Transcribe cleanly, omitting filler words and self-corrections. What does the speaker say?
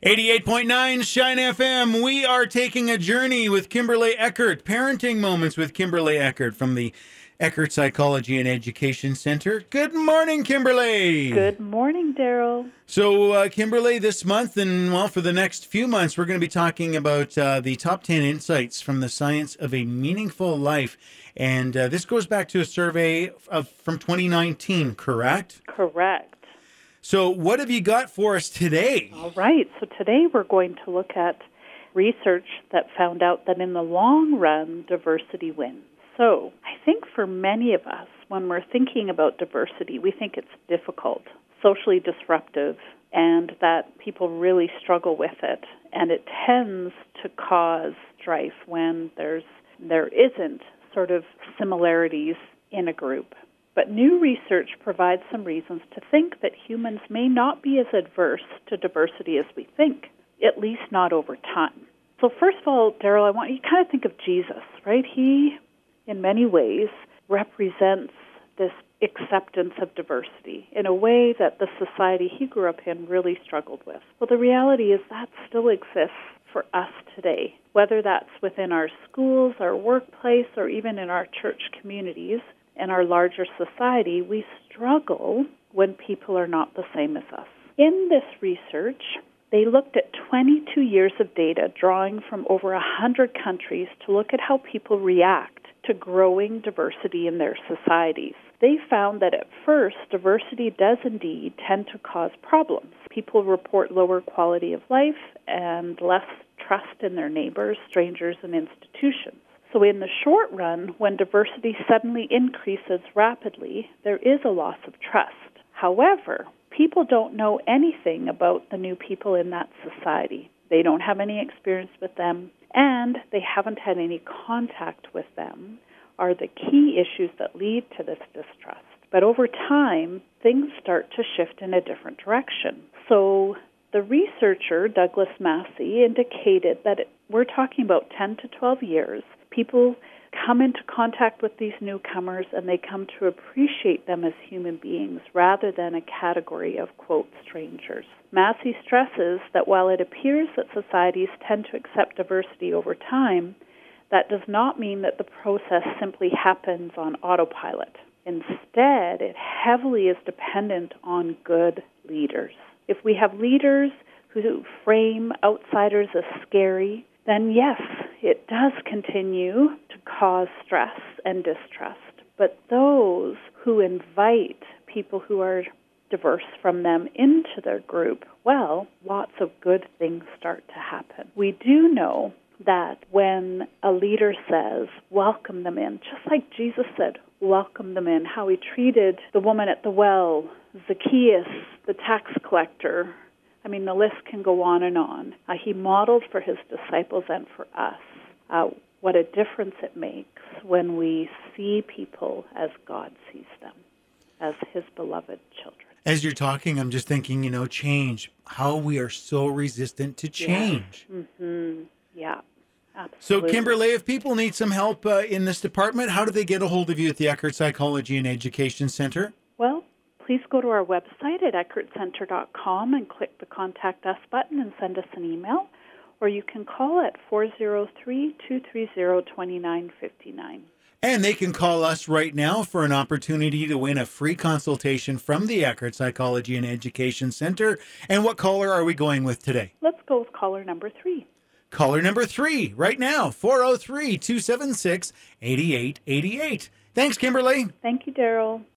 88.9 Shine FM. We are taking a journey with Kimberly Eckert. Parenting Moments with Kimberly Eckert from the Eckert Psychology and Education Center. Good morning, Kimberly. Good morning, Daryl. So, Kimberly, this month and, well, for the next few months, we're going to be talking about the top 10 insights from the science of a meaningful life. And this goes back to a survey from 2019, correct? Correct. So what have you got for us today? All right. So today we're going to look at research that found out that in the long run, diversity wins. So I think for many of us, when we're thinking about diversity, we think it's difficult, socially disruptive, and that people really struggle with it. And it tends to cause strife when there isn't sort of similarities in a group. But new research provides some reasons to think that humans may not be as adverse to diversity as we think, at least not over time. So first of all, Daryl, I want you to kind of think of Jesus, right? He, in many ways, represents this acceptance of diversity in a way that the society he grew up in really struggled with. Well, the reality is that still exists for us today, whether that's within our schools, our workplace, or even in our church communities. In our larger society, we struggle when people are not the same as us. In this research, they looked at 22 years of data drawing from over 100 countries to look at how people react to growing diversity in their societies. They found that at first, diversity does indeed tend to cause problems. People report lower quality of life and less trust in their neighbors, strangers, and institutions. So in the short run, when diversity suddenly increases rapidly, there is a loss of trust. However, people don't know anything about the new people in that society. They don't have any experience with them, and they haven't had any contact with them, are the key issues that lead to this distrust. But over time, things start to shift in a different direction. So the researcher, Douglas Massey, indicated that we're talking about 10 to 12 years. People come into contact with these newcomers and they come to appreciate them as human beings rather than a category of, quote, strangers. Massey stresses that while it appears that societies tend to accept diversity over time, that does not mean that the process simply happens on autopilot. Instead, it heavily is dependent on good leaders. If we have leaders who frame outsiders as scary, then yes, it does continue to cause stress and distrust. But those who invite people who are diverse from them into their group, well, lots of good things start to happen. We do know that when a leader says, welcome them in, just like Jesus said, welcome them in, how he treated the woman at the well, Zacchaeus, the tax collector, I mean, the list can go on and on. He modeled for his disciples and for us what a difference it makes when we see people as God sees them, as his beloved children. As you're talking, I'm just thinking, change, how we are so resistant to change. Yeah. Mm-hmm. Yeah, absolutely. So, Kimberly, if people need some help in this department, how do they get a hold of you at the Eckert Psychology and Education Center? Well, please go to our website at eckertcenter.com and click the Contact Us button and send us an email. Or you can call at 403-230-2959. And they can call us right now for an opportunity to win a free consultation from the Eckert Psychology and Education Center. And what caller are we going with today? Let's go with caller number 3. Caller number 3 right now, 403-276-8888. Thanks, Kimberly. Thank you, Daryl.